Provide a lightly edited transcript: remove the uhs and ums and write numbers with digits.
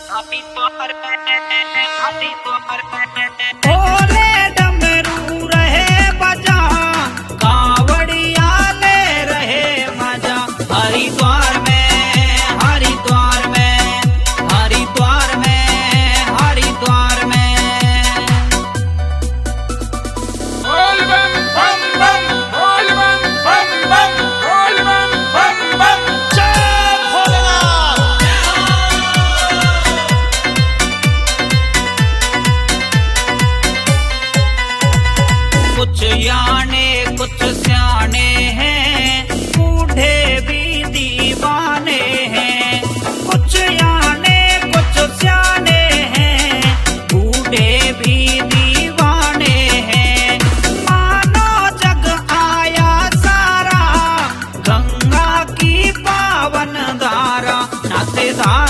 भोले डमरू रहे बजा, कावड़िया ले रहे मजा। हरिद्वार में, हरिद्वार में, हरिद्वार में, हरिद्वार में। बोल बम बम बम, बोल बम बम बम, बोल बम बम बम। जय भोलेनाथ। कुछ याने कुछ स्याने हैं, बूढ़े भी दीवाने हैं। कुछ याने कुछ स्याने हैं, बूढ़े भी दीवाने हैं। मानो जग आया सारा, गंगा की पावन धारा। नाते धारा